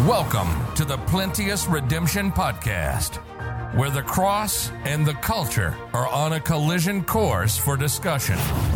Welcome to the Plenteous Redemption Podcast, where the cross and the culture are on a collision course for discussion.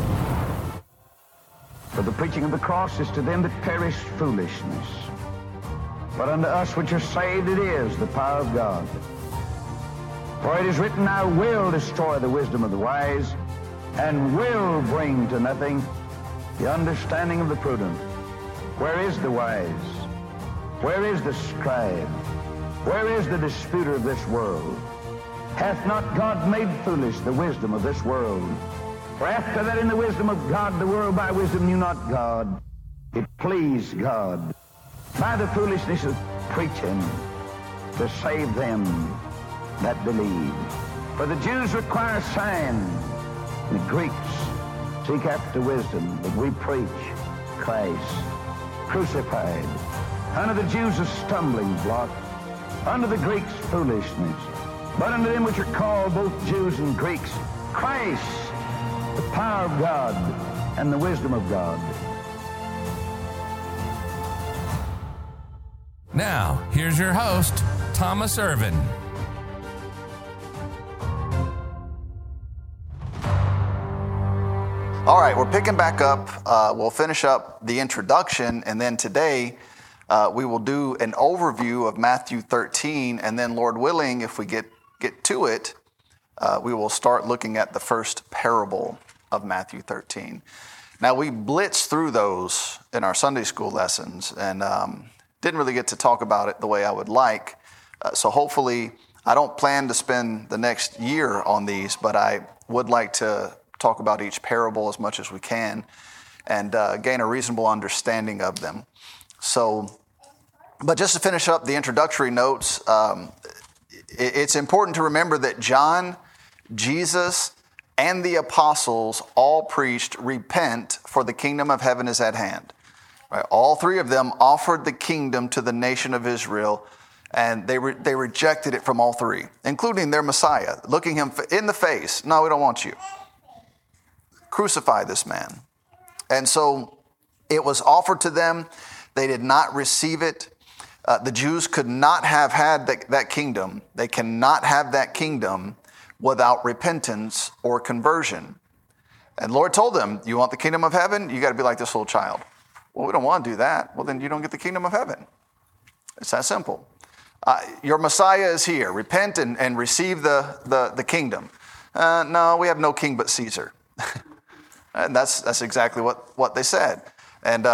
For the preaching of the cross is to them that perish foolishness, but unto us which are saved it is the power of God. For it is written, I will destroy the wisdom of the wise, and will bring to nothing the understanding of the prudent. Where is the wise? Where is the scribe? Where is the disputer of this world? Hath not God made foolish the wisdom of this world? For after that in the wisdom of God, the world by wisdom knew not God. It pleased God by the foolishness of preaching to save them that believe. For the Jews require a sign, and the Greeks seek after wisdom, but we preach Christ crucified. Unto the Jews a stumbling block, unto the Greeks foolishness, but unto them which are called both Jews and Greeks, Christ, the power of God and the wisdom of God. Now, here's your host, Thomas Irvin. All right, we're picking back up. We'll finish up the introduction, and then today we will do an overview of Matthew 13, and then, Lord willing, if we get to it, we will start looking at the first parable of Matthew 13. Now, we blitzed through those in our Sunday school lessons and didn't really get to talk about it the way I would like. So hopefully, I don't plan to spend the next year on these, but I would like to talk about each parable as much as we can and gain a reasonable understanding of them. So, but just to finish up the introductory notes, it's important to remember that John, Jesus, and the apostles all preached, repent, for the kingdom of heaven is at hand. Right? All three of them offered the kingdom to the nation of Israel, and they rejected it from all three, including their Messiah, looking him in the face. No, we don't want you. Crucify this man. And so it was offered to them. They did not receive it. The Jews could not have had that kingdom. They cannot have that kingdom without repentance or conversion. And the Lord told them, you want the kingdom of heaven? You got to be like this little child. Well, we don't want to do that. Well, then you don't get the kingdom of heaven. It's that simple. Your Messiah is here. Repent and receive the kingdom. No, we have no king but Caesar. And that's exactly what they said. And,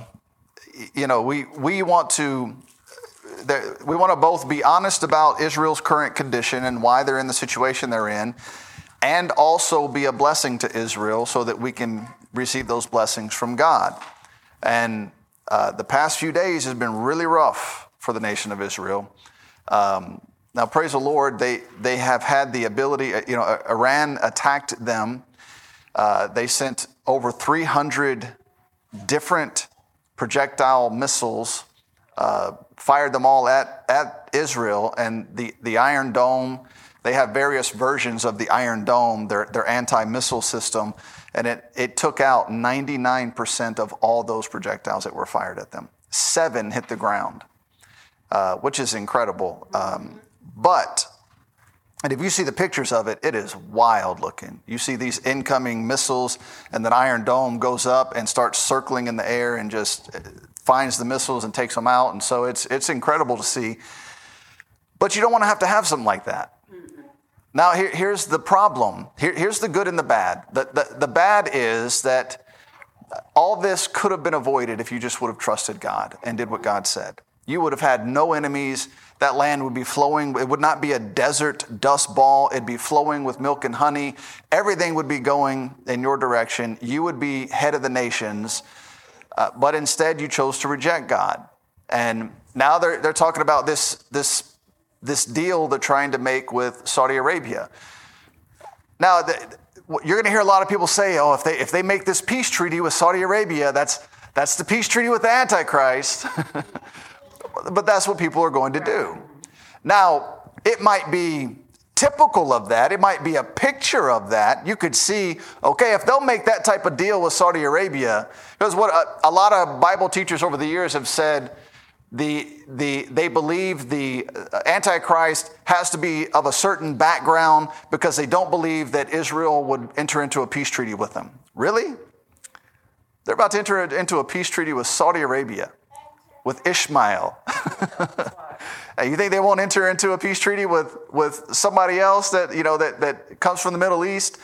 we want to both be honest about Israel's current condition and why they're in the situation they're in, and also be a blessing to Israel so that we can receive those blessings from God. And the past few days has been really rough for the nation of Israel. Now, praise the Lord, they have had the ability, Iran attacked them. They sent over 300 different projectile missiles, fired them all at Israel, and the Iron Dome. They have various versions of the Iron Dome, their anti-missile system, and it took out 99% of all those projectiles that were fired at them. 7 hit the ground, which is incredible. And if you see the pictures of it, it is wild looking. You see these incoming missiles, and then Iron Dome goes up and starts circling in the air and just finds the missiles and takes them out. And so it's incredible to see. But you don't want to have something like that. Now, here's the problem. Here's the good and the bad. The bad is that all this could have been avoided if you just would have trusted God and did what God said. You would have had no enemies. That land would be flowing. It would not be a desert dust ball. It'd be flowing with milk and honey. Everything would be going in your direction. You would be head of the nations. But instead, you chose to reject God. And now they're talking about this deal they're trying to make with Saudi Arabia. Now, you're going to hear a lot of people say, oh, if they make this peace treaty with Saudi Arabia, that's the peace treaty with the Antichrist. But that's what people are going to do. Now, it might be typical of that. It might be a picture of that. You could see, okay, if they'll make that type of deal with Saudi Arabia, because what a lot of Bible teachers over the years have said, They believe the Antichrist has to be of a certain background because they don't believe that Israel would enter into a peace treaty with them. Really? They're about to enter into a peace treaty with Saudi Arabia, with Ishmael. You think they won't enter into a peace treaty with somebody else that comes from the Middle East?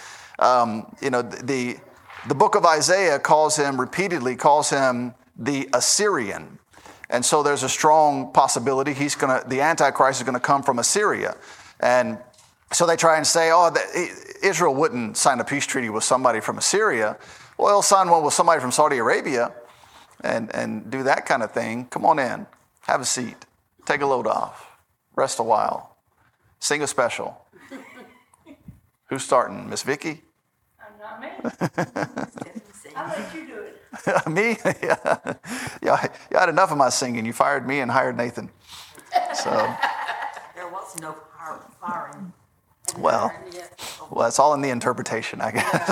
The book of Isaiah repeatedly calls him the Assyrian. And so there's a strong possibility the Antichrist is going to come from Assyria. And so they try and say, Israel wouldn't sign a peace treaty with somebody from Assyria. Well, he'll sign one with somebody from Saudi Arabia and do that kind of thing. Come on in. Have a seat. Take a load off. Rest a while. Sing a special. Who's starting? Miss Vicky? Not me. I'll let you do it. Me? Yeah. You had enough of my singing. You fired me and hired Nathan. So. There was no firing. Well, it's all in the interpretation, I guess.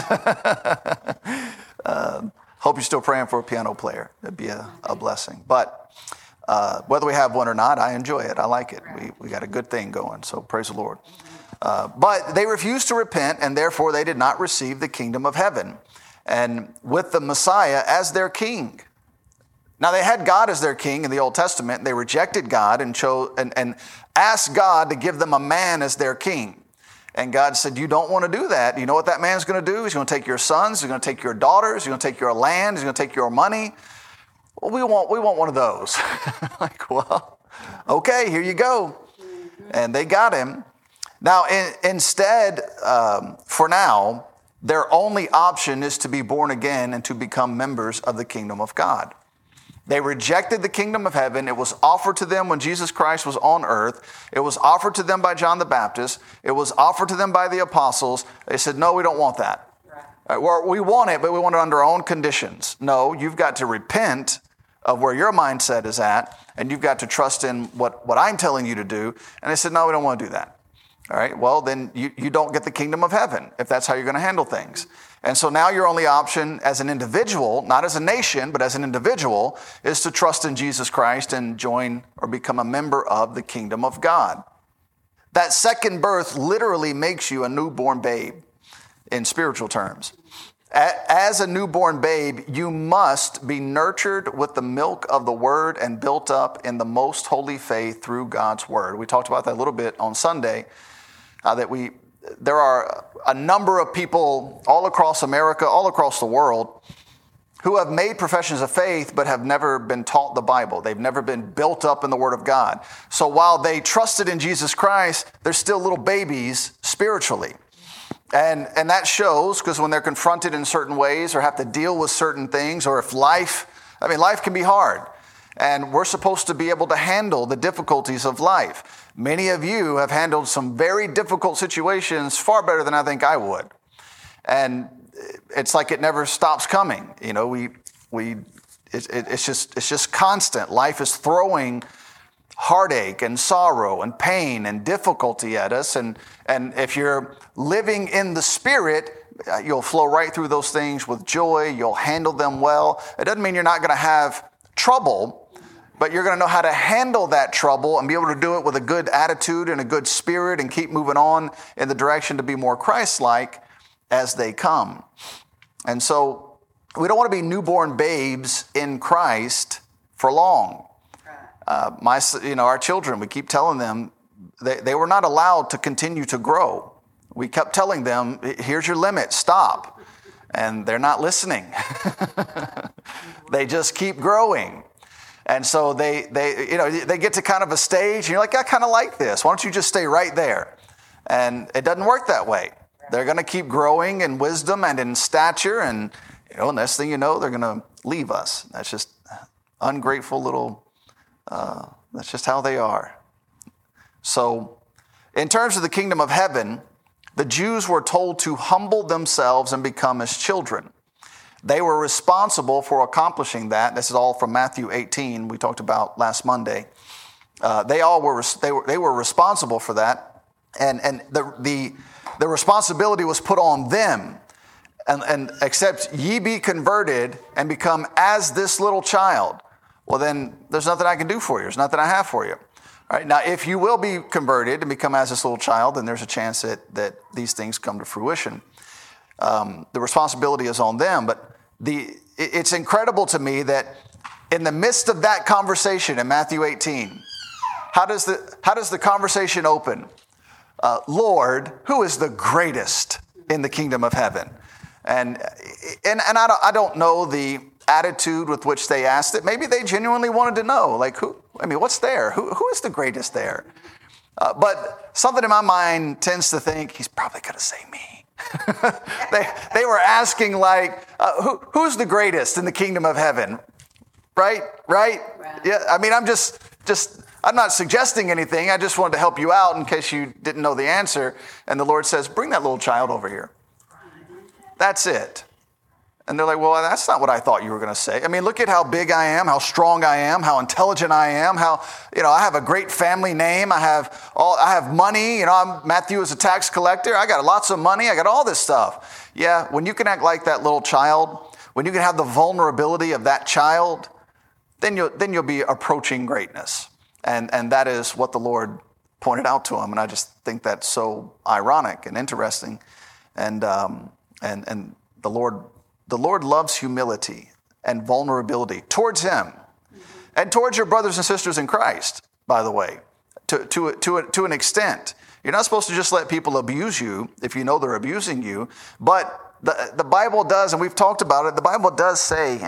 Hope you're still praying for a piano player. That'd be a blessing. But whether we have one or not, I enjoy it. I like it. We got a good thing going, so praise the Lord. But they refused to repent, and therefore they did not receive the kingdom of heaven, and with the Messiah as their king. Now they had God as their king in the Old Testament, and they rejected God and asked God to give them a man as their king. And God said, you don't want to do that. You know what that man's going to do? He's going to take your sons, he's going to take your daughters, he's going to take your land, he's going to take your money. Well, we want one of those. Like, well, okay, here you go. And they got him. Now, instead, for now, their only option is to be born again and to become members of the kingdom of God. They rejected the kingdom of heaven. It was offered to them when Jesus Christ was on earth. It was offered to them by John the Baptist. It was offered to them by the apostles. They said, no, we don't want that. Right. Well, we want it, but we want it under our own conditions. No, you've got to repent of where your mindset is at, and you've got to trust in what I'm telling you to do. And they said, no, we don't want to do that. All right, well, then you don't get the kingdom of heaven if that's how you're going to handle things. And so now your only option as an individual, not as a nation, but as an individual, is to trust in Jesus Christ and join or become a member of the kingdom of God. That second birth literally makes you a newborn babe in spiritual terms. As a newborn babe, you must be nurtured with the milk of the word and built up in the most holy faith through God's word. We talked about that a little bit on Sunday, there are a number of people all across America, all across the world, who have made professions of faith but have never been taught the Bible. They've never been built up in the Word of God. So while they trusted in Jesus Christ, they're still little babies spiritually. And that shows because when they're confronted in certain ways or have to deal with certain things, or if life can be hard. And we're supposed to be able to handle the difficulties of life. Many of you have handled some very difficult situations far better than I think I would. And it's like it never stops coming. You know, it's just constant. Life is throwing heartache and sorrow and pain and difficulty at us. And if you're living in the Spirit, you'll flow right through those things with joy. You'll handle them well. It doesn't mean you're not going to have trouble, but you're going to know how to handle that trouble and be able to do it with a good attitude and a good spirit and keep moving on in the direction to be more Christ-like as they come. And so we don't want to be newborn babes in Christ for long. Our children, we keep telling them they were not allowed to continue to grow. We kept telling them, here's your limit, stop. And they're not listening. They just keep growing. And so they get to kind of a stage and you're like, I kind of like this. Why don't you just stay right there? And it doesn't work that way. They're going to keep growing in wisdom and in stature. And, next thing you know, they're going to leave us. That's just ungrateful little, that's just how they are. So in terms of the kingdom of heaven, the Jews were told to humble themselves and become as children. They were responsible for accomplishing that. This is all from Matthew 18 we talked about last Monday. They were responsible for that, and the responsibility was put on them. And except ye be converted and become as this little child, well, then there's nothing I can do for you. There's nothing I have for you. All right. Now, if you will be converted and become as this little child, then there's a chance that these things come to fruition. The responsibility is on them. But it's incredible to me that in the midst of that conversation in Matthew 18, how does the conversation open? Lord, who is the greatest in the kingdom of heaven? And I don't know the attitude with which they asked it. Maybe they genuinely wanted to know, like, what's there? Who is the greatest there? But something in my mind tends to think, he's probably going to say me. They were asking, like, who's the greatest in the kingdom of heaven? Right? Yeah. I mean, I'm not suggesting anything. I just wanted to help you out in case you didn't know the answer. And the Lord says, bring that little child over here. That's it. And they're like, well, that's not what I thought you were going to say. I mean, look at how big I am, how strong I am, how intelligent I am, how, I have a great family name. I have money. Matthew is a tax collector. I got lots of money. I got all this stuff. Yeah. When you can act like that little child, when you can have the vulnerability of that child, then you'll be approaching greatness. And that is what the Lord pointed out to him. And I just think that's so ironic and interesting. And the Lord loves humility and vulnerability towards him and towards your brothers and sisters in Christ, by the way, to an extent. You're not supposed to just let people abuse you if you know they're abusing you. But the Bible does, and we've talked about it, the Bible does say,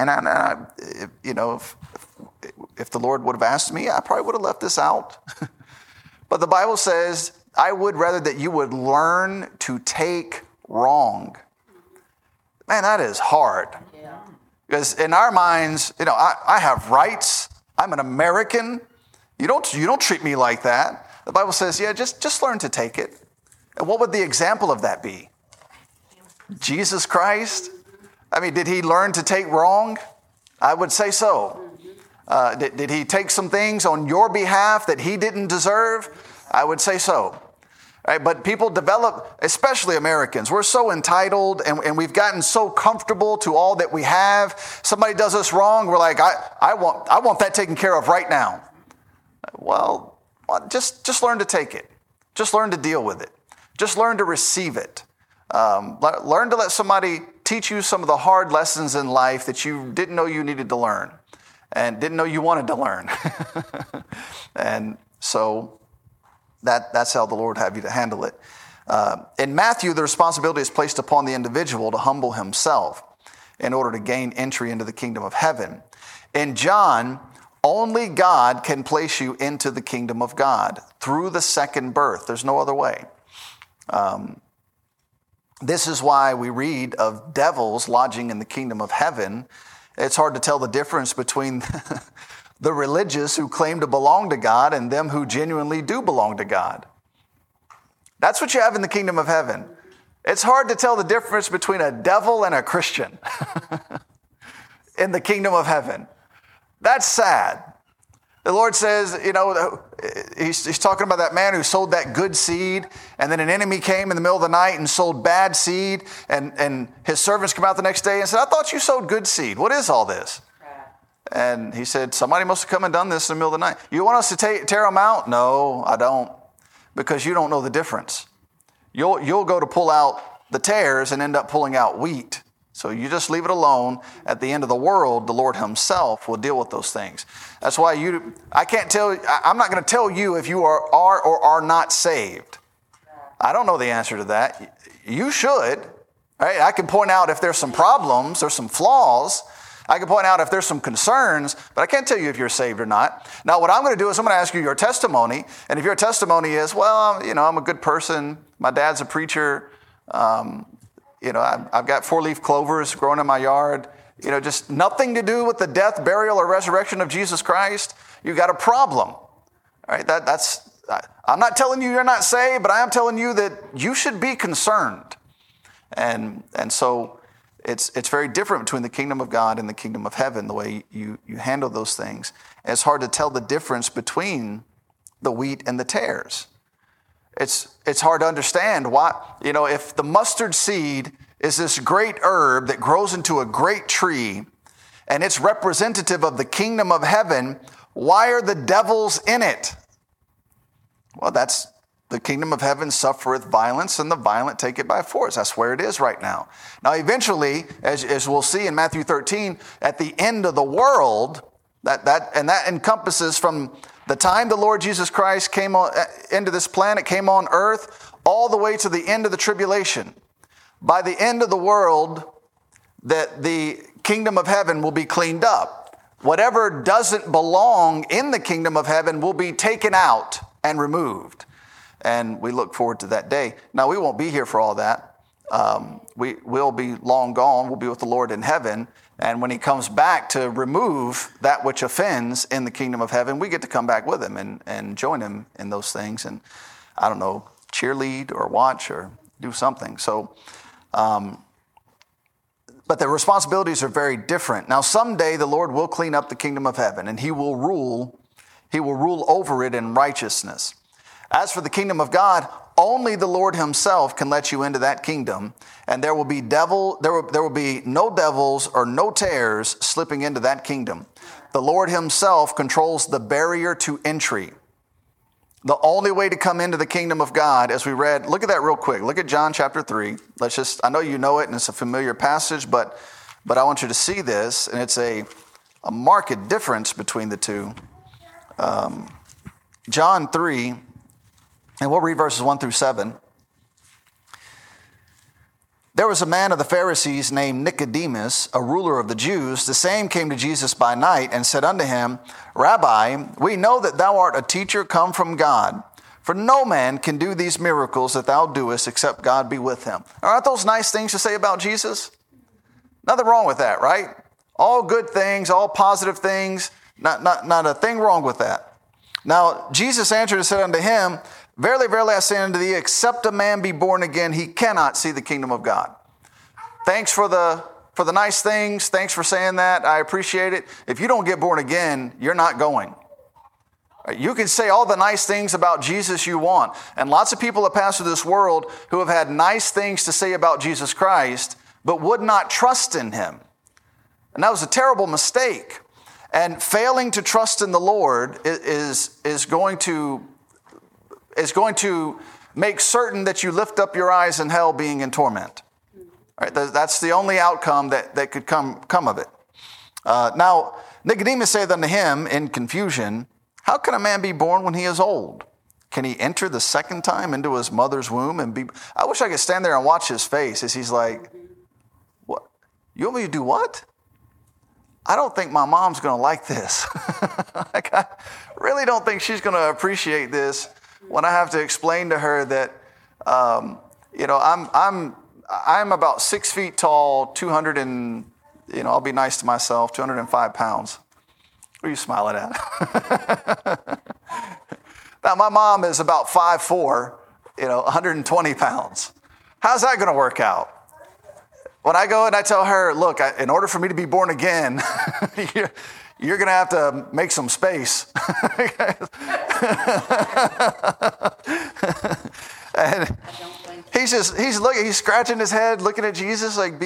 if the Lord would have asked me, I probably would have left this out. But the Bible says, I would rather that you would learn to take wrong. Man, that is hard. Yeah. Because in our minds, I have rights. I'm an American. You don't treat me like that. The Bible says, yeah, just learn to take it. And what would the example of that be? Jesus Christ? I mean, did he learn to take wrong? I would say so. Did he take some things on your behalf that he didn't deserve? I would say so. Right, but people develop, especially Americans, we're so entitled and we've gotten so comfortable to all that we have. Somebody does us wrong, we're like, I want that taken care of right now. Well, just learn to take it. Just learn to deal with it. Just learn to receive it. Learn to let somebody teach you some of the hard lessons in life that you didn't know you needed to learn and didn't know you wanted to learn. And so that's how the Lord have you to handle it. In Matthew, the responsibility is placed upon the individual to humble himself in order to gain entry into the kingdom of heaven. In John, only God can place you into the kingdom of God through the second birth. There's no other way. This is why we read of devils lodging in the kingdom of heaven. It's hard to tell the difference between the religious who claim to belong to God and them who genuinely do belong to God. That's what you have in the kingdom of heaven. It's hard to tell the difference between a devil and a Christian in the kingdom of heaven. That's sad. The Lord says, he's talking about that man who sowed that good seed, and then an enemy came in the middle of the night and sowed bad seed, and his servants come out the next day and said, I thought you sowed good seed. What is all this? And he said, somebody must have come and done this in the middle of the night. You want us to tear them out? No, I don't. Because you don't know the difference. You'll go to pull out the tares and end up pulling out wheat. So you just leave it alone. At the end of the world, the Lord himself will deal with those things. That's why I'm not going to tell you if you are or are not saved. I don't know the answer to that. You should. Right? I can point out if there's some problems or some flaws. I can point out if there's some concerns, but I can't tell you if you're saved or not. Now, what I'm going to do is I'm going to ask you your testimony. And if your testimony is, well, I'm a good person. My dad's a preacher. I've got 4-leaf clovers growing in my yard. Just nothing to do with the death, burial, or resurrection of Jesus Christ. You've got a problem. All right, I'm not telling you you're not saved, but I am telling you that you should be concerned. And so it's very different between the kingdom of God and the kingdom of heaven, the way you handle those things. And it's hard to tell the difference between the wheat and the tares. It's hard to understand why, if the mustard seed is this great herb that grows into a great tree, and it's representative of the kingdom of heaven, why are the devils in it? Well, that's the kingdom of heaven suffereth violence, and the violent take it by force. That's where it is right now. Now, eventually, as we'll see in Matthew 13, at the end of the world, that encompasses from the time the Lord Jesus Christ came into this planet, came on earth, all the way to the end of the tribulation. By the end of the world, that the kingdom of heaven will be cleaned up. Whatever doesn't belong in the kingdom of heaven will be taken out and removed. And we look forward to that day. Now, we won't be here for all that. We'll be long gone. We'll be with the Lord in heaven. And when he comes back to remove that which offends in the kingdom of heaven, we get to come back with him and join him in those things. And I don't know, cheerlead or watch or do something. So, but the responsibilities are very different. Now, someday the Lord will clean up the kingdom of heaven, and he will rule over it in righteousness. As for the kingdom of God, only the Lord himself can let you into that kingdom, and there will be no devils or no tares slipping into that kingdom. The Lord himself controls the barrier to entry. The only way to come into the kingdom of God, as we read, look at that real quick. Look at John chapter 3. I know you know it and it's a familiar passage, but I want you to see this, and it's a marked difference between the two. John 3, and we'll read verses 1 through 7. There was a man of the Pharisees named Nicodemus, a ruler of the Jews. The same came to Jesus by night and said unto him, Rabbi, we know that thou art a teacher come from God. For no man can do these miracles that thou doest except God be with him. Aren't those nice things to say about Jesus? Nothing wrong with that, right? All good things, all positive things. Not a thing wrong with that. Now, Jesus answered and said unto him, Verily, verily, I say unto thee, except a man be born again, he cannot see the kingdom of God. Thanks for the nice things. Thanks for saying that. I appreciate it. If you don't get born again, you're not going. You can say all the nice things about Jesus you want. And lots of people have passed through this world who have had nice things to say about Jesus Christ, but would not trust in him. And that was a terrible mistake. And failing to trust in the Lord is going to make certain that you lift up your eyes in hell being in torment. All right, that's the only outcome that could come of it. Now, Nicodemus saith unto him in confusion, How can a man be born when he is old? Can he enter the second time into his mother's womb and be... I wish I could stand there and watch his face as he's like, What? You want me to do what? I don't think my mom's going to like this. I really don't think she's going to appreciate this when I have to explain to her that, I'm about 6 feet tall, 200 and, I'll be nice to myself, 205 pounds. What are you smiling at? Now, my mom is about 5'4", 120 pounds. How's that going to work out? When I go and I tell her, look, in order for me to be born again, you're going to have to make some space. And he's scratching his head, looking at Jesus like,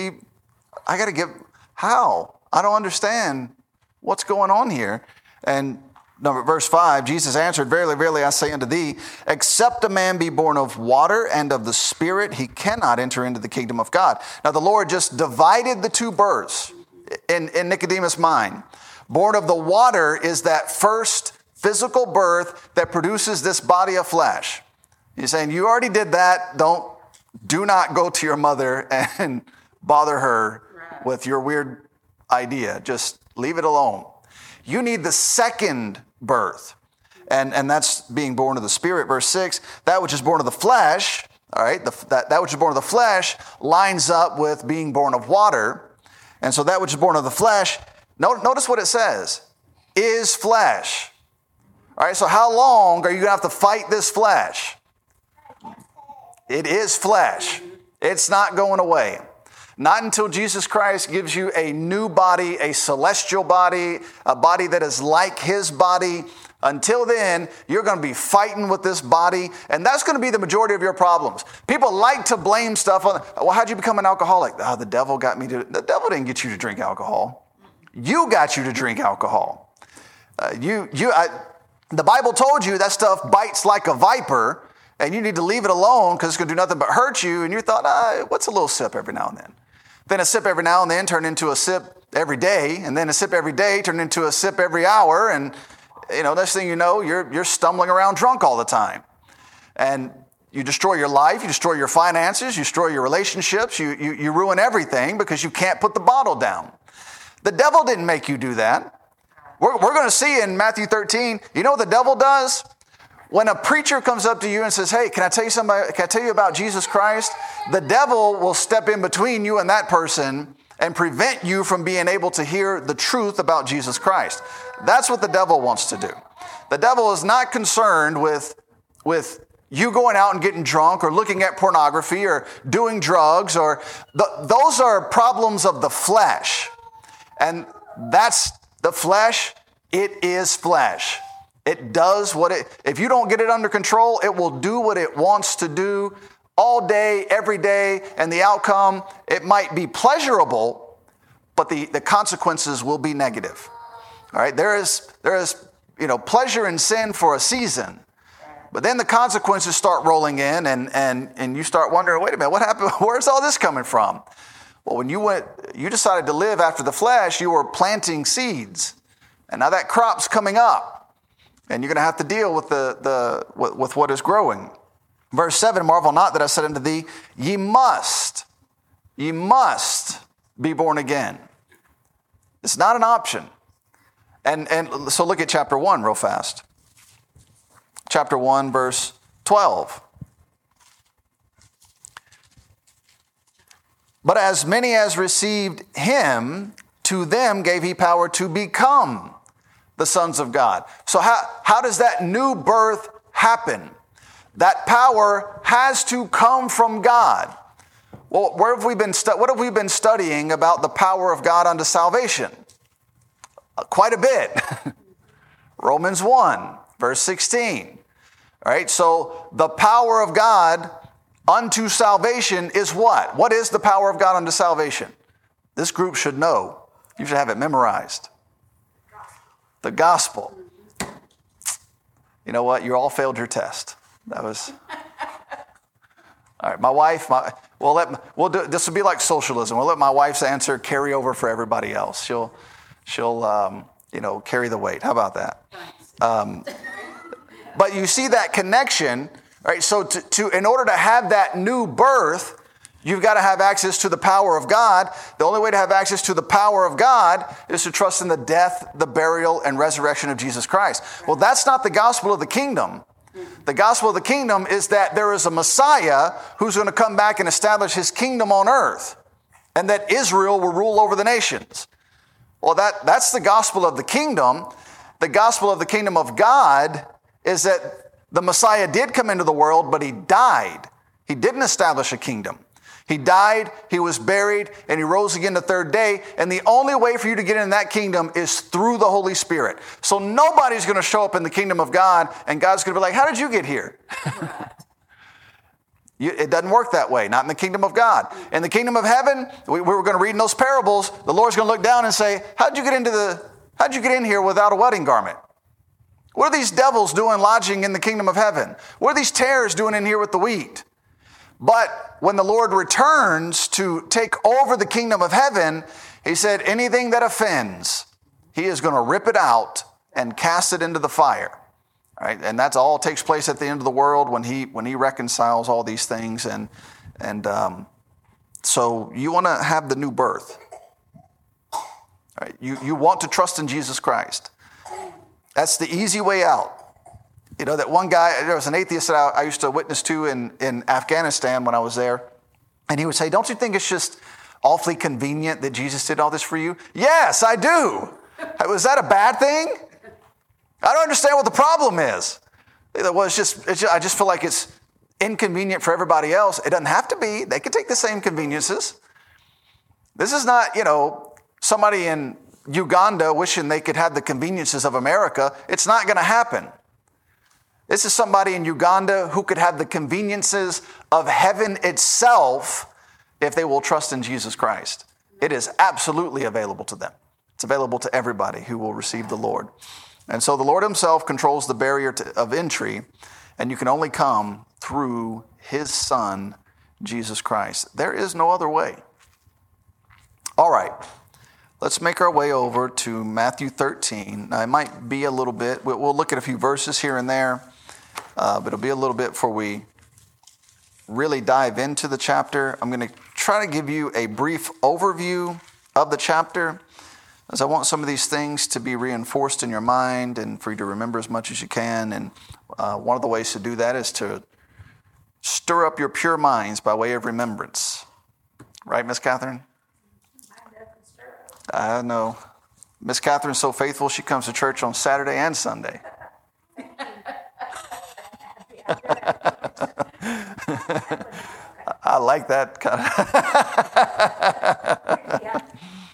how? I don't understand what's going on here. And verse 5, Jesus answered, Verily, verily, I say unto thee, except a man be born of water and of the Spirit, he cannot enter into the kingdom of God. Now, the Lord just divided the two births in Nicodemus' mind. Born of the water is that first physical birth that produces this body of flesh. He's saying, you already did that. Do not go to your mother and bother her with your weird idea. Just leave it alone. You need the second birth. And that's being born of the Spirit. Verse 6, that which is born of the flesh, all right, that which is born of the flesh lines up with being born of water. And so that which is born of the flesh, notice what it says, is flesh. All right, so how long are you going to have to fight this flesh? It is flesh. It's not going away. Not until Jesus Christ gives you a new body, a celestial body, a body that is like his body. Until then, you're going to be fighting with this body, and that's going to be the majority of your problems. People like to blame stuff on, well, how'd you become an alcoholic? Oh, the devil got me to... The devil didn't get you to drink alcohol. You got you to drink alcohol. The Bible told you that stuff bites like a viper, and you need to leave it alone because it's going to do nothing but hurt you. And you thought, what's a little sip every now and then? Then a sip every now and then turned into a sip every day, and then a sip every day turned into a sip every hour. And next thing you know, you're stumbling around drunk all the time. And you destroy your life, you destroy your finances, you destroy your relationships, you ruin everything because you can't put the bottle down. The devil didn't make you do that. We're going to see in Matthew 13, you know what the devil does? When a preacher comes up to you and says, hey, can I tell you about Jesus Christ? The devil will step in between you and that person and prevent you from being able to hear the truth about Jesus Christ. That's what the devil wants to do. The devil is not concerned with you going out and getting drunk or looking at pornography or doing drugs those are problems of the flesh. And that's the flesh. It is flesh. It does if you don't get it under control, it will do what it wants to do all day, every day. And the outcome, it might be pleasurable, but the consequences will be negative. All right. There is pleasure in sin for a season. But then the consequences start rolling in and you start wondering, wait a minute, what happened? Where's all this coming from? Well, when you decided to live after the flesh, you were planting seeds. And now that crop's coming up. And you're going to have to deal with with what is growing. Verse 7, marvel not that I said unto thee, ye must be born again. It's not an option. And so look at chapter 1 real fast. Chapter 1, verse 12. But as many as received him, to them gave he power to become the sons of God. So how does that new birth happen? That power has to come from God. Well, what have we been studying about the power of God unto salvation? Quite a bit. Romans 1, verse 16. All right, so the power of God unto salvation is what? What is the power of God unto salvation? This group should know. You should have it memorized. The gospel. You know what? You all failed your test. That was... All right, my wife, this will be like socialism. We'll let my wife's answer carry over for everybody else. She'll carry the weight. How about that? But you see that connection, right? So in order to have that new birth, you've got to have access to the power of God. The only way to have access to the power of God is to trust in the death, the burial, and resurrection of Jesus Christ. Well, that's not the gospel of the kingdom. The gospel of the kingdom is that there is a Messiah who's going to come back and establish his kingdom on earth, and that Israel will rule over the nations. Well, that's the gospel of the kingdom. The gospel of the kingdom of God is that the Messiah did come into the world, but he died. He didn't establish a kingdom. He died, he was buried, and he rose again the third day. And the only way for you to get in that kingdom is through the Holy Spirit. So nobody's going to show up in the kingdom of God, and God's going to be like, how did you get here? It doesn't work that way, not in the kingdom of God. In the kingdom of heaven, we were going to read in those parables, the Lord's going to look down and say, how'd you get in here without a wedding garment? What are these devils doing lodging in the kingdom of heaven? What are these tares doing in here with the wheat? But when the Lord returns to take over the kingdom of heaven, he said, anything that offends, he is going to rip it out and cast it into the fire. All right? And that's all takes place at the end of the world when he reconciles all these things. And so you want to have the new birth. All right? You want to trust in Jesus Christ. That's the easy way out. You know, that one guy, there was an atheist that I used to witness to in Afghanistan when I was there. And he would say, don't you think it's just awfully convenient that Jesus did all this for you? Yes, I do. Was that a bad thing? I don't understand what the problem is. Well, it's just I just feel like it's inconvenient for everybody else. It doesn't have to be. They can take the same conveniences. This is not, somebody in Uganda wishing they could have the conveniences of America. It's not going to happen. This is somebody in Uganda who could have the conveniences of heaven itself if they will trust in Jesus Christ. It is absolutely available to them. It's available to everybody who will receive the Lord. And so the Lord himself controls the barrier of entry, and you can only come through his Son, Jesus Christ. There is no other way. All right, let's make our way over to Matthew 13. Now, it might be a little bit. We'll look at a few verses here and there, but it'll be a little bit before we really dive into the chapter. I'm going to try to give you a brief overview of the chapter, as I want some of these things to be reinforced in your mind and for you to remember as much as you can. And one of the ways to do that is to stir up your pure minds by way of remembrance. Right, Miss Catherine? I know. Miss Catherine's so faithful, she comes to church on Saturday and Sunday. I like that kind of.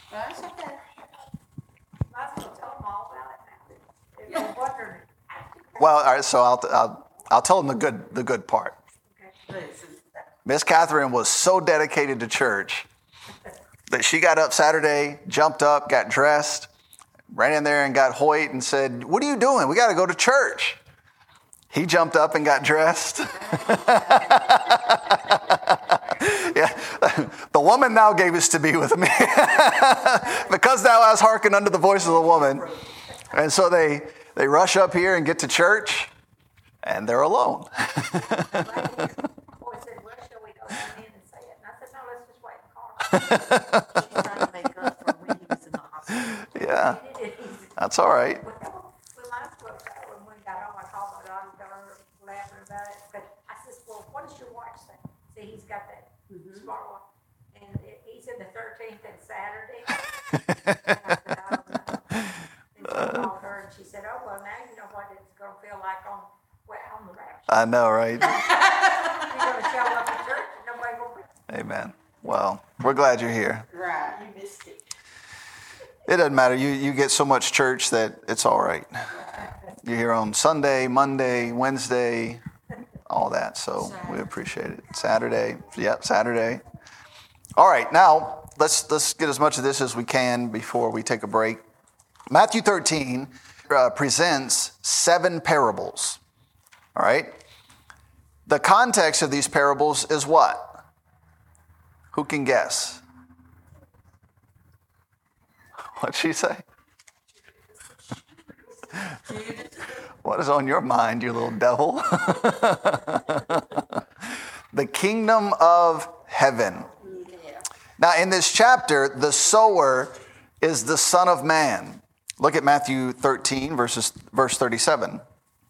Well, all right, so I'll tell them the good part. Miss Catherine was so dedicated to church that she got up Saturday, jumped up, got dressed, ran in there and got Hoyt and said, "What are you doing? We got to go to church." He jumped up and got dressed. Yeah, the woman now gave us to be with me because thou hast hearkened unto the voice of the woman. And so they rush up here and get to church, and they're alone. Boy said, "Well, shall we go down in and say it?" And I said, "No, let's just wait in the car." She's trying to make up for when he was in the hospital. Yeah, that's all right. Well, I spoke to her when we got home. I called my daughter, laughing about it. But I said, "Well, what does your watch say?" See, he's got that smart watch. And he said the 13th and Saturday. And I said, "I don't know." And so I called her, and she said, "Oh, well, now you know what it's going to feel like on the rapture. I know, right? You're going to show up at church, and nobody will be." Amen. Well, we're glad you're here. Right, you missed it. It doesn't matter. You get so much church that it's all right. You're here on Sunday, Monday, Wednesday, all that. So we appreciate it. Saturday. Yep, Saturday. All right, now let's get as much of this as we can before we take a break. Matthew 13 presents 7 parables. All right? The context of these parables is what? Who can guess? What'd she say? What is on your mind, you little devil? The kingdom of heaven. Now, in this chapter, the sower is the Son of Man. Look at Matthew 13, verse 37.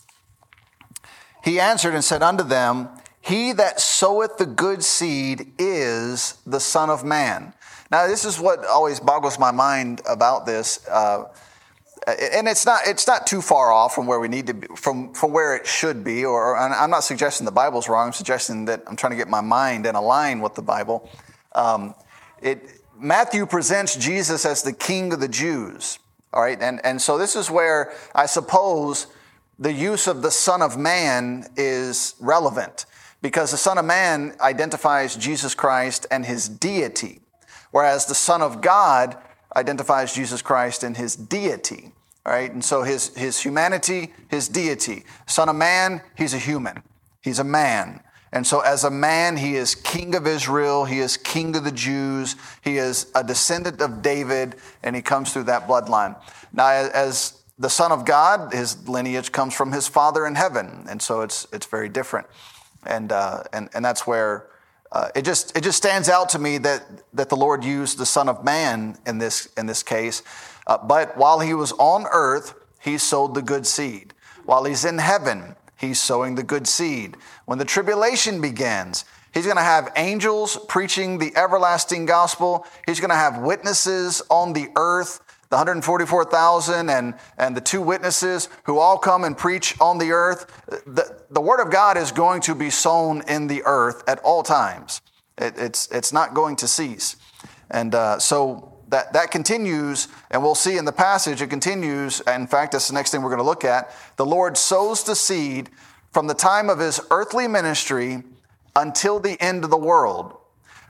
He answered and said unto them, "He that soweth the good seed is the Son of Man." Now, this is what always boggles my mind about this, and it's not too far off from where we need to be, from where it should be. Or I'm not suggesting the Bible's wrong. I'm suggesting that I'm trying to get my mind in line with the Bible. Matthew presents Jesus as the King of the Jews. All right, and so this is where I suppose the use of the Son of Man is relevant, because the Son of Man identifies Jesus Christ and his deity, whereas the Son of God identifies Jesus Christ and his deity. All right, and so his humanity, his deity. Son of Man, he's a human. He's a man. And so as a man, he is King of Israel. He is King of the Jews. He is a descendant of David, and he comes through that bloodline. Now, as the Son of God, his lineage comes from his Father in heaven, and so it's very different. And that's where it just stands out to me that the Lord used the Son of Man in this case. But while he was on earth, he sowed the good seed. While he's in heaven, he's sowing the good seed. When the tribulation begins, he's going to have angels preaching the everlasting gospel. He's going to have witnesses on the earth, the 144,000 and the 2 witnesses who all come and preach on the earth. The word of God is going to be sown in the earth at all times. It's not going to cease. And so that continues, and we'll see in the passage, it continues. In fact, that's the next thing we're going to look at. The Lord sows the seed from the time of his earthly ministry until the end of the world. All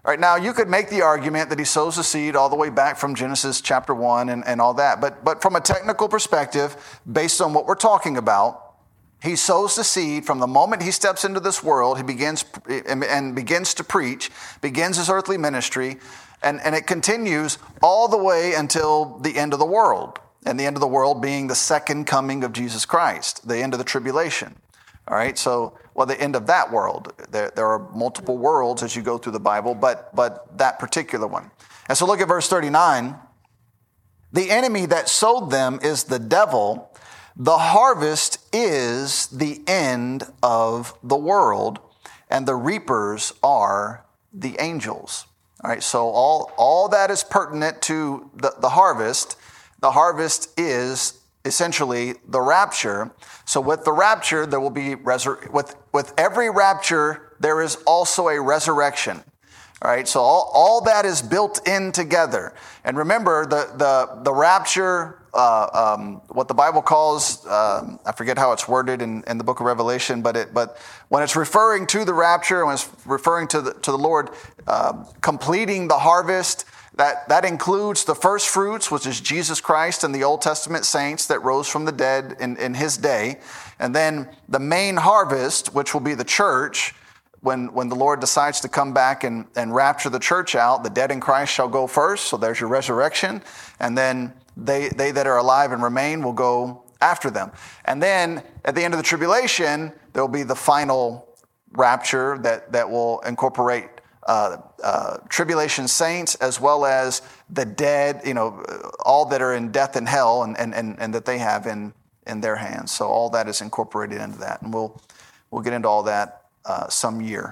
All right, now you could make the argument that he sows the seed all the way back from Genesis chapter 1 and all that. But from a technical perspective, based on what we're talking about, he sows the seed from the moment he steps into this world. He begins to preach, begins his earthly ministry, and it continues all the way until the end of the world. And the end of the world being the second coming of Jesus Christ, the end of the tribulation. All right, so, well, the end of that world. There are multiple worlds as you go through the Bible, but that particular one. And so look at verse 39. The enemy that sowed them is the devil. The harvest is the end of the world, and the reapers are the angels. All right, so all that is pertinent to the harvest. The harvest is essentially the rapture. So with the rapture, there will be with every rapture, there is also a resurrection. All right, so all that is built in together. And remember, the rapture, what the Bible calls, I forget how it's worded in the book of Revelation, but when it's referring to the rapture, when it's referring to the Lord completing the harvest, that includes the first fruits, which is Jesus Christ and the Old Testament saints that rose from the dead in his day. And then the main harvest, which will be the church. When the Lord decides to come back and rapture the church out, the dead in Christ shall go first. So there's your resurrection. And then they that are alive and remain will go after them. And then at the end of the tribulation, there will be the final rapture that will incorporate tribulation saints as well as the dead, all that are in death and hell and that they have in their hands. So all that is incorporated into that. And we'll get into all that some year.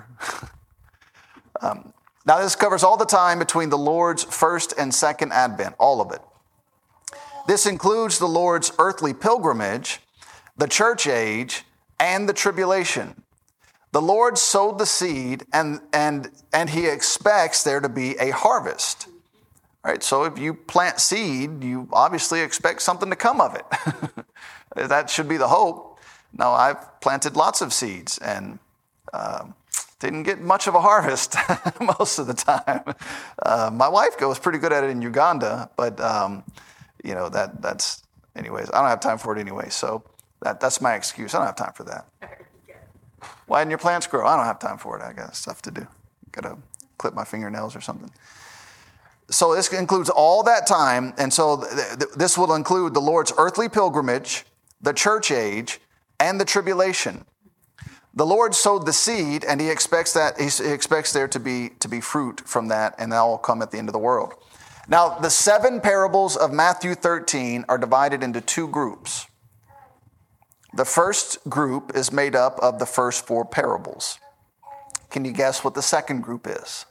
Now this covers all the time between the Lord's first and second advent, all of it. This includes the Lord's earthly pilgrimage, the church age, and the tribulation. The Lord sowed the seed and he expects there to be a harvest. All right, so if you plant seed, you obviously expect something to come of it. That should be the hope. Now, I've planted lots of seeds and didn't get much of a harvest most of the time. My wife was pretty good at it in Uganda, but that's anyways. I don't have time for it anyway, so that's my excuse. I don't have time for that. Why didn't your plants grow? I don't have time for it. I got stuff to do. Got to clip my fingernails or something. So this includes all that time, and so this will include the Lord's earthly pilgrimage, the church age, and the tribulation. The Lord sowed the seed, and he expects there to be fruit from that, and that will come at the end of the world. Now, the 7 parables of Matthew 13 are divided into 2 groups. The first group is made up of the first 4 parables. Can you guess what the second group is?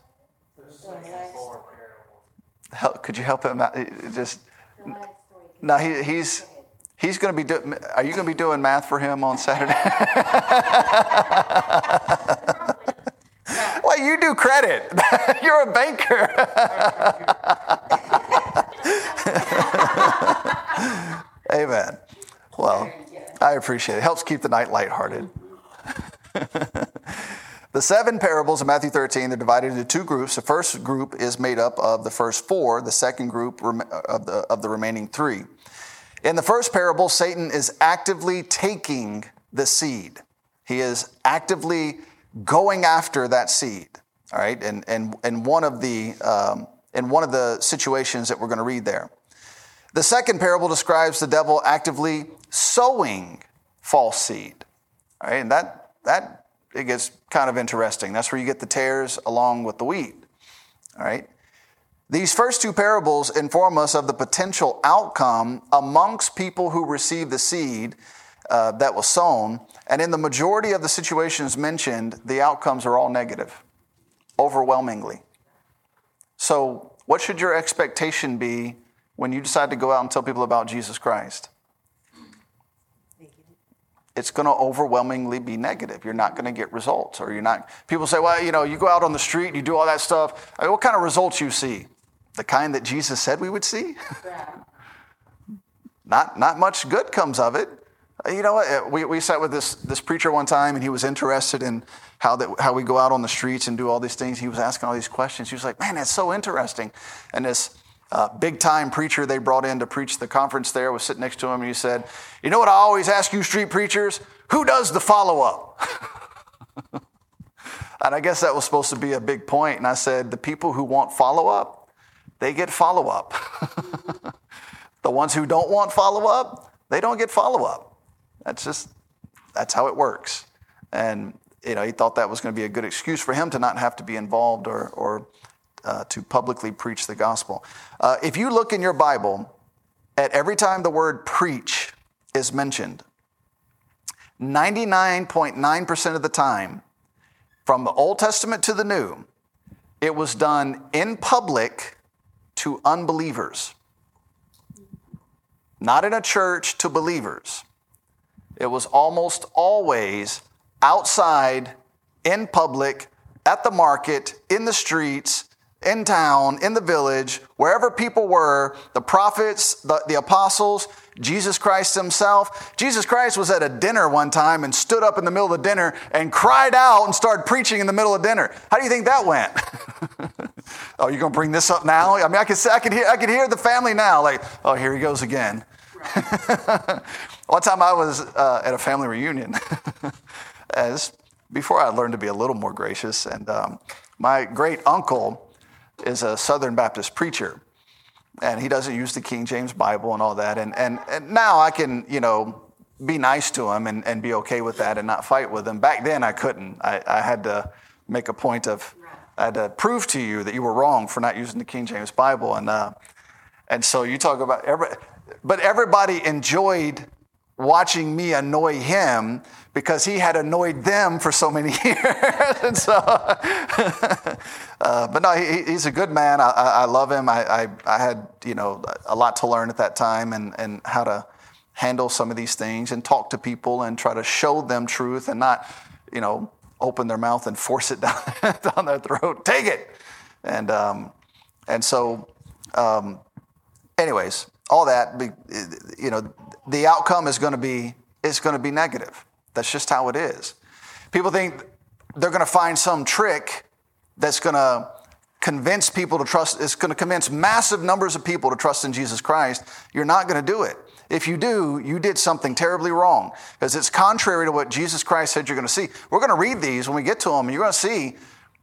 Could you help him out? No, he's going to be doing. Are you going to be doing math for him on Saturday? Well, you do credit. You're a banker. Amen. Well, I appreciate it. It helps keep the night lighthearted. The 7 parables of Matthew 13, they're divided into 2 groups. The first group is made up of the first 4, the second group of the remaining 3. In the first parable, Satan is actively taking the seed. He is actively going after that seed. All right, and one of the situations that we're going to read there. The second parable describes the devil actively sowing false seed. All right, and that it gets kind of interesting. That's where you get the tares along with the wheat. All right. These first 2 parables inform us of the potential outcome amongst people who receive the seed that was sown. And in the majority of the situations mentioned, the outcomes are all negative, overwhelmingly. So what should your expectation be when you decide to go out and tell people about Jesus Christ? It's going to overwhelmingly be negative. You're not going to get results, or you're not. People say, well, you go out on the street, you do all that stuff. I mean, what kind of results you see? The kind that Jesus said we would see? Not much good comes of it. You know what? We sat with this preacher one time, and he was interested in how we go out on the streets and do all these things. He was asking all these questions. He was like, man, that's so interesting. And this big-time preacher they brought in to preach the conference there was sitting next to him, and he said, you know what I always ask you street preachers? Who does the follow-up? And I guess that was supposed to be a big point. And I said, the people who want follow-up, they get follow-up. The ones who don't want follow-up, they don't get follow-up. That's how it works. And, he thought that was going to be a good excuse for him to not have to be involved or to publicly preach the gospel. If you look in your Bible, at every time the word preach is mentioned, 99.9% of the time, from the Old Testament to the New, it was done in public to unbelievers. Not in a church to believers. It was almost always outside, in public, at the market, in the streets, in town, in the village, wherever people were, the prophets, the apostles, Jesus Christ himself. Jesus Christ was at a dinner one time and stood up in the middle of the dinner and cried out and started preaching in the middle of dinner. How do you think that went? Oh, you're going to bring this up now? I mean, I could hear the family now, like, oh, here he goes again. Right. One time I was at a family reunion, before I learned to be a little more gracious, and my great uncle is a Southern Baptist preacher. And he doesn't use the King James Bible and all that. And now I can, be nice to him and be okay with that and not fight with him. Back then I couldn't. I had to make a point of, I had to prove to you that you were wrong for not using the King James Bible. And so you talk about, but everybody enjoyed watching me annoy him because he had annoyed them for so many years. And so, but no, he's a good man. I love him. I had, a lot to learn at that time and how to handle some of these things and talk to people and try to show them truth and not, open their mouth and force it down their throat. Take it. And so, anyways, all that, the outcome is going to be negative. That's just how it is. People think they're going to find some trick that's going to convince people to trust. It's going to convince massive numbers of people to trust in Jesus Christ. You're not going to do it. If you do, you did something terribly wrong because it's contrary to what Jesus Christ said you're going to see. We're going to read these when we get to them, and you're going to see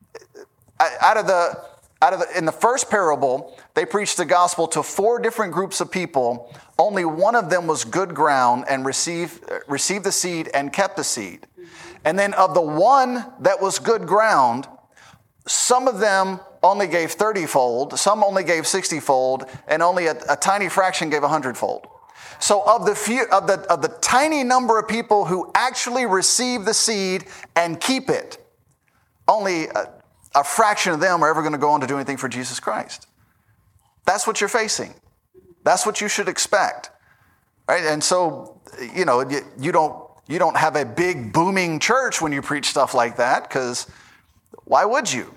in the first parable, they preached the gospel to 4 different groups of people. Only one of them was good ground and received the seed and kept the seed. And then of the one that was good ground, some of them only gave 30-fold, some only gave 60-fold, and only a tiny fraction gave 100-fold. So of the tiny number of people who actually receive the seed and keep it, only a fraction of them are ever going to go on to do anything for Jesus Christ. That's what you're facing. That's what you should expect, right? And so, you don't have a big booming church when you preach stuff like that, because why would you?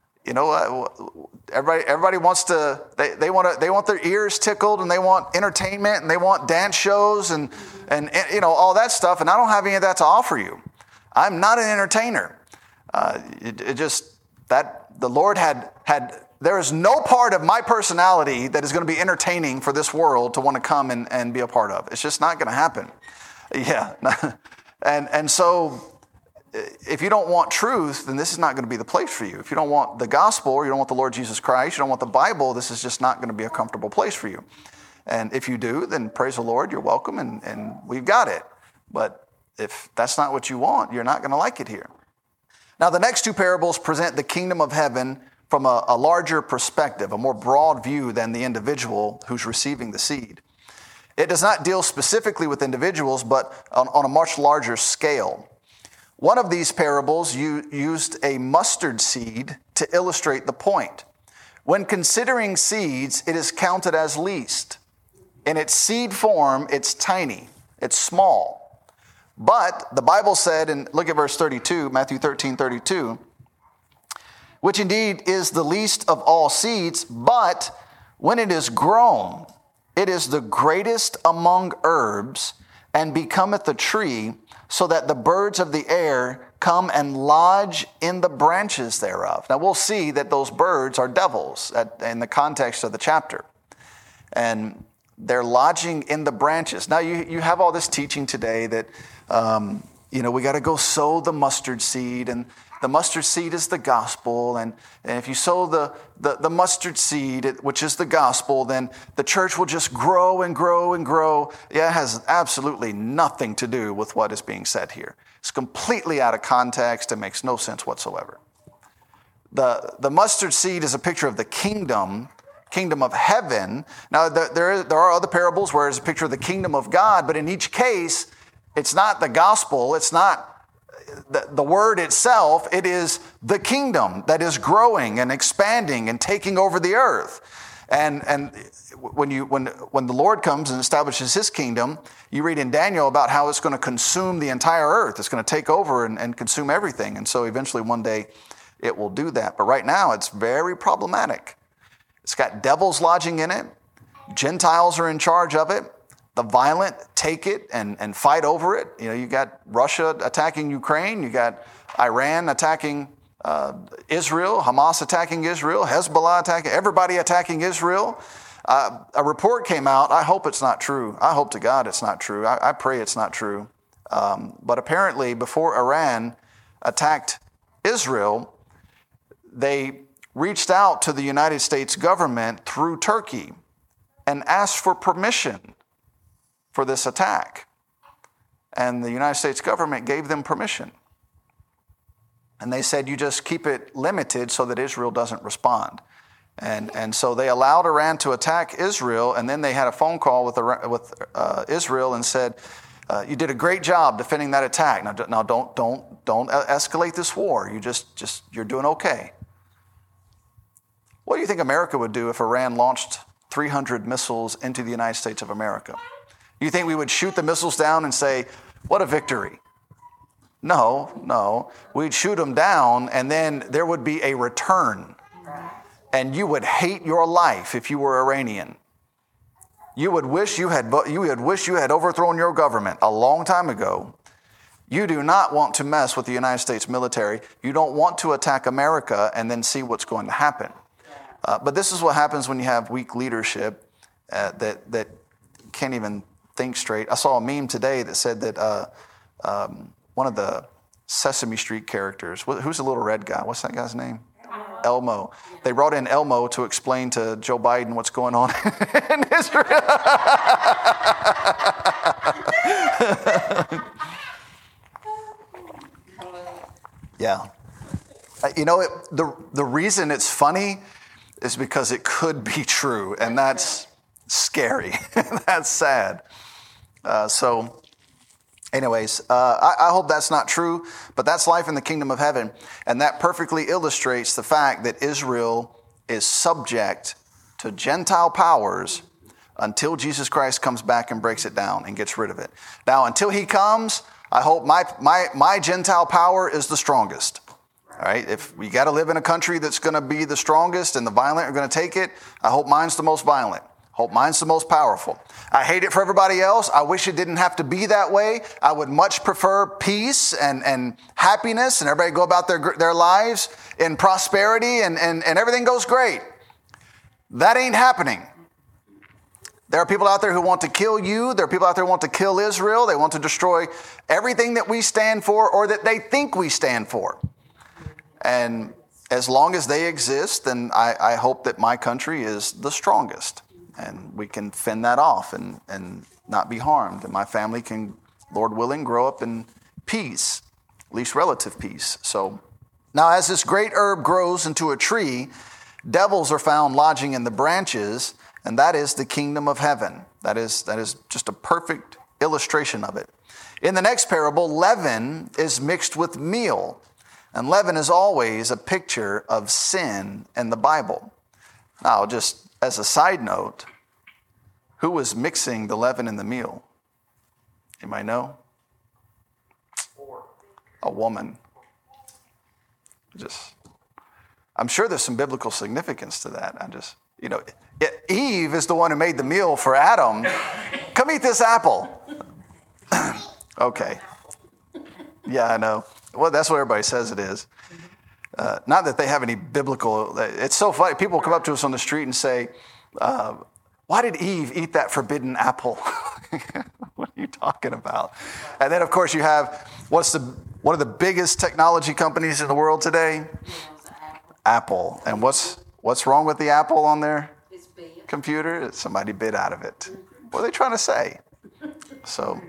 Everybody wants to. They want their ears tickled, and they want entertainment, and they want dance shows, and all that stuff. And I don't have any of that to offer you. I'm not an entertainer. That the Lord had. There is no part of my personality that is going to be entertaining for this world to want to come and be a part of. It's just not going to happen. Yeah. And so if you don't want truth, then this is not going to be the place for you. If you don't want the gospel, or you don't want the Lord Jesus Christ, you don't want the Bible, this is just not going to be a comfortable place for you. And if you do, then praise the Lord, you're welcome, and we've got it. But if that's not what you want, you're not going to like it here. Now, the next 2 parables present the kingdom of heaven from a larger perspective, a more broad view than the individual who's receiving the seed. It does not deal specifically with individuals, but on a much larger scale. One of these parables used a mustard seed to illustrate the point. When considering seeds, it is counted as least. In its seed form, it's tiny, it's small. But the Bible said, and look at verse 32, Matthew 13:32, which indeed is the least of all seeds, but when it is grown, it is the greatest among herbs and becometh a tree, so that the birds of the air come and lodge in the branches thereof. Now we'll see that those birds are devils in the context of the chapter. And they're lodging in the branches. Now you have all this teaching today that, we got to go sow the mustard seed, and the mustard seed is the gospel. And if you sow the mustard seed, which is the gospel, then the church will just grow and grow and grow. Yeah, it has absolutely nothing to do with what is being said here. It's completely out of context. It makes no sense whatsoever. The mustard seed is a picture of the kingdom of heaven. Now, there are other parables where it's a picture of the kingdom of God, but in each case, it's not the gospel. It's not the word itself. It is the kingdom that is growing and expanding and taking over the earth. And when the Lord comes and establishes his kingdom, you read in Daniel about how it's going to consume the entire earth. It's going to take over and consume everything. And so eventually one day it will do that. But right now it's very problematic. It's got devils lodging in it. Gentiles are in charge of it. The violent take it and fight over it. You got Russia attacking Ukraine. You got Iran attacking Israel, Hamas attacking Israel, Hezbollah attacking, everybody attacking Israel. A report came out. I hope it's not true. I hope to God it's not true. I pray it's not true. But apparently before Iran attacked Israel, they reached out to the United States government through Turkey and asked for permission for this attack. And the United States government gave them permission. And they said, you just keep it limited so that Israel doesn't respond. And so they allowed Iran to attack Israel, and then they had a phone call with Israel and said, you did a great job defending that attack. Now don't escalate this war. You're doing okay. What do you think America would do if Iran launched 300 missiles into the United States of America? You think we would shoot the missiles down and say, what a victory? No. We'd shoot them down, and then there would be a return. And you would hate your life if you were Iranian. You would wish you had overthrown your government a long time ago. You do not want to mess with the United States military. You don't want to attack America and then see what's going to happen. But this is what happens when you have weak leadership that can't even think straight. I saw a meme today that said that one of the Sesame Street characters, who's the little red guy? What's that guy's name? Elmo. They brought in Elmo to explain to Joe Biden what's going on in Israel. Yeah. The reason it's funny is because it could be true, and that's scary. That's sad. Anyways, I hope that's not true, but that's life in the kingdom of heaven. And that perfectly illustrates the fact that Israel is subject to Gentile powers until Jesus Christ comes back and breaks it down and gets rid of it. Now, until he comes, I hope my Gentile power is the strongest. All right, if we got to live in a country that's going to be the strongest and the violent are going to take it, I hope mine's the most violent. Hope mine's the most powerful. I hate it for everybody else. I wish it didn't have to be that way. I would much prefer peace and happiness and everybody go about their lives in prosperity and everything goes great. That ain't happening. There are people out there who want to kill you. There are people out there who want to kill Israel. They want to destroy everything that we stand for or that they think we stand for. And as long as they exist, then I hope that my country is the strongest. And we can fend that off and not be harmed. And my family can, Lord willing, grow up in peace, at least relative peace. So now as this great herb grows into a tree, devils are found lodging in the branches, and that is the kingdom of heaven. That is just a perfect illustration of it. In the next parable, leaven is mixed with meal. And leaven is always a picture of sin in the Bible. Now, just as a side note, who was mixing the leaven in the meal? Anybody know? A woman. I'm sure there's some biblical significance to that. Eve is the one who made the meal for Adam. Come eat this apple. Okay. Yeah, I know. Well, that's what everybody says it is. Not that they have any biblical... It's so funny. People come up to us on the street and say, why did Eve eat that forbidden apple? What are you talking about? And then, of course, you have, one of the biggest technology companies in the world today? Apple. And what's wrong with the apple on their computer? Somebody bit out of it. What are they trying to say? So,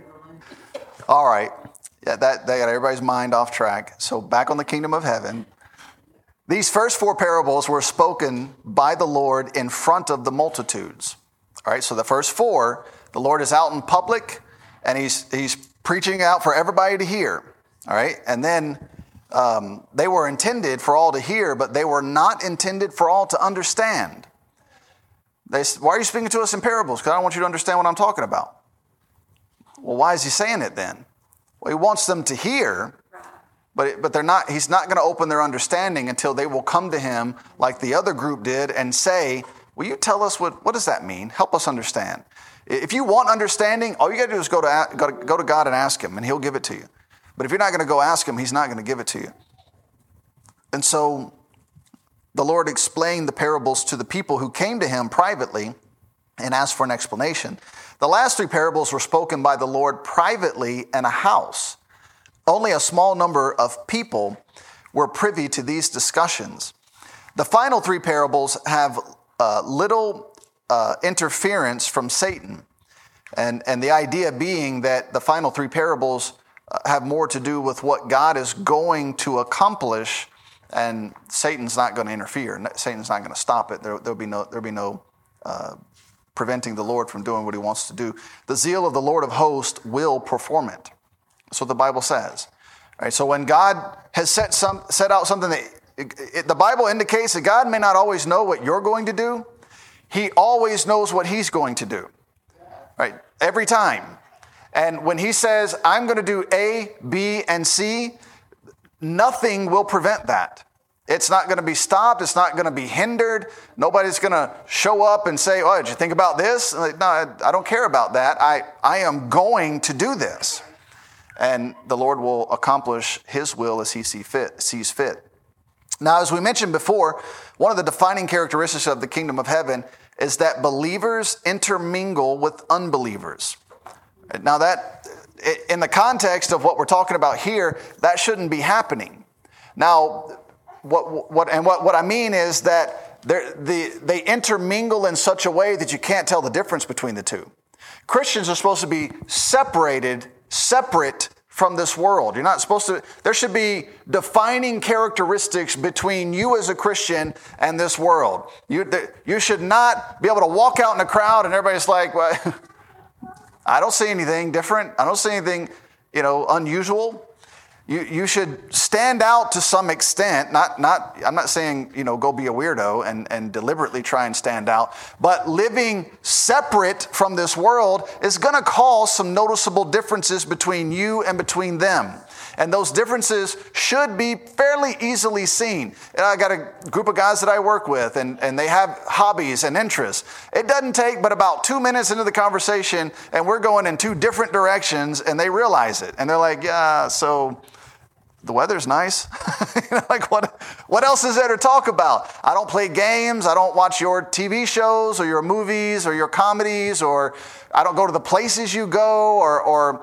all right. Yeah, that got everybody's mind off track. So back on the kingdom of heaven. These first 4 parables were spoken by the Lord in front of the multitudes. All right, so the first 4, the Lord is out in public, and he's preaching out for everybody to hear. All right, and then they were intended for all to hear, but they were not intended for all to understand. Why are you speaking to us in parables? Because I don't want you to understand what I'm talking about. Well, why is he saying it then? Well, he wants them to hear, but they're not. He's not going to open their understanding until they will come to him like the other group did and say, will you tell us what does that mean? Help us understand. If you want understanding, all you got to do is go to God and ask him, and he'll give it to you. But if you're not going to go ask him, he's not going to give it to you. And so the Lord explained the parables to the people who came to him privately and asked for an explanation. The last 3 parables were spoken by the Lord privately in a house. Only a small number of people were privy to these discussions. The final 3 parables have little interference from Satan. And the idea being that the final 3 parables have more to do with what God is going to accomplish, and Satan's not going to interfere. Satan's not going to stop it. There'll be no preventing the Lord from doing what he wants to do. The zeal of the Lord of hosts will perform it. That's what the Bible says. All right, so when God has set out something that the Bible indicates that God may not always know what you're going to do, he always knows what he's going to do. Right? Every time. And when he says, I'm going to do A, B, and C, nothing will prevent that. It's not going to be stopped. It's not going to be hindered. Nobody's going to show up and say, oh, did you think about this? No, I don't care about that. I am going to do this. And the Lord will accomplish his will as he sees fit. Now, as we mentioned before, one of the defining characteristics of the kingdom of heaven is that believers intermingle with unbelievers. Now, that in the context of what we're talking about here, that shouldn't be happening. Now, what I mean is that they intermingle in such a way that you can't tell the difference between the two. Christians are supposed to be separate from this world. You're not supposed to, there should be defining characteristics between you as a Christian and this world. You should not be able to walk out in a crowd and everybody's like, well, I don't see anything different. I don't see anything, unusual. You should stand out to some extent. I'm not saying, go be a weirdo and deliberately try and stand out. But living separate from this world is going to cause some noticeable differences between you and between them. And those differences should be fairly easily seen. And I got a group of guys that I work with, and they have hobbies and interests. It doesn't take but about 2 minutes into the conversation, and we're going in 2 different directions, and they realize it. And they're like, yeah, so the weather's nice. Like what else is there to talk about? I don't play games. I don't watch your TV shows or your movies or your comedies, or I don't go to the places you go,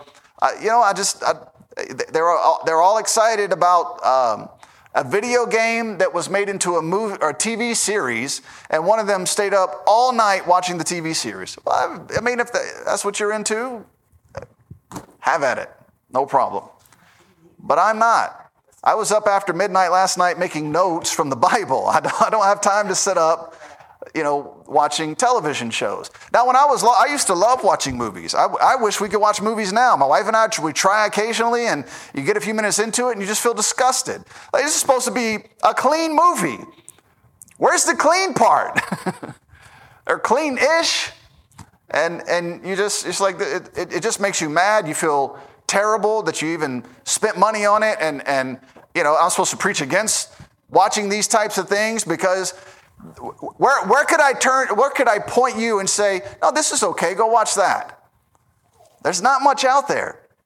they're all excited about a video game that was made into a movie or a TV series, and one of them stayed up all night watching the TV series. Well, I mean, if that's what you're into, have at it. No problem. But I'm not. I was up after midnight last night making notes from the Bible. I don't have time to sit up, watching television shows. Now, when I used to love watching movies. I wish we could watch movies now. My wife and I, we try occasionally, and you get a few minutes into it, and you just feel disgusted. Like, this is supposed to be a clean movie. Where's the clean part? They're clean-ish, and it's like it just makes you mad. You feel terrible that you even spent money on it, and I'm supposed to preach against watching these types of things, because where could I point you and say, no, this is okay, go watch that? There's not much out there.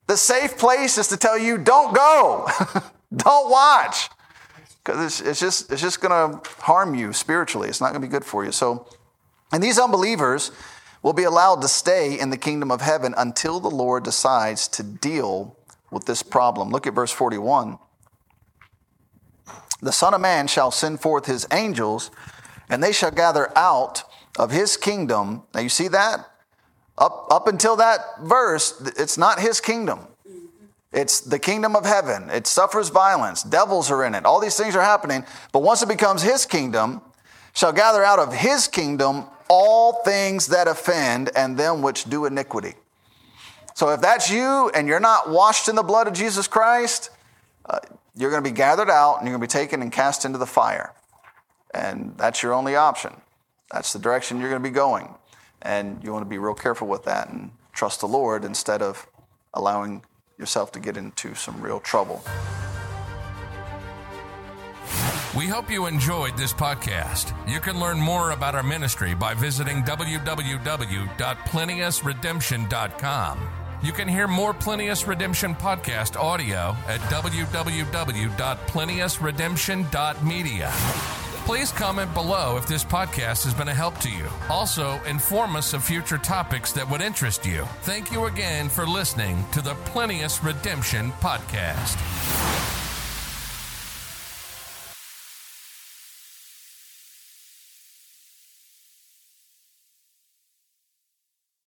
The safe place is to tell you, don't go. Don't watch. Because it's just going to harm you spiritually. It's not going to be good for you. So, and these unbelievers will be allowed to stay in the kingdom of heaven until the Lord decides to deal with this problem. Look at verse 41. The Son of Man shall send forth his angels, and they shall gather out of his kingdom. Now you see that? Up until that verse, it's not his kingdom. It's the kingdom of heaven. It suffers violence. Devils are in it. All these things are happening. But once it becomes his kingdom, shall gather out of his kingdom all things that offend and them which do iniquity. So if that's you and you're not washed in the blood of Jesus Christ, you're going to be gathered out and you're going to be taken and cast into the fire. And that's your only option. That's the direction you're going to be going. And you want to be real careful with that and trust the Lord instead of allowing yourself to get into some real trouble. We hope you enjoyed this podcast. You can learn more about our ministry by visiting www.plenteousredemption.com. You can hear more Plenteous Redemption podcast audio at www.plenteousredemption.media. Please comment below if this podcast has been a help to you. Also, inform us of future topics that would interest you. Thank you again for listening to the Plenteous Redemption podcast.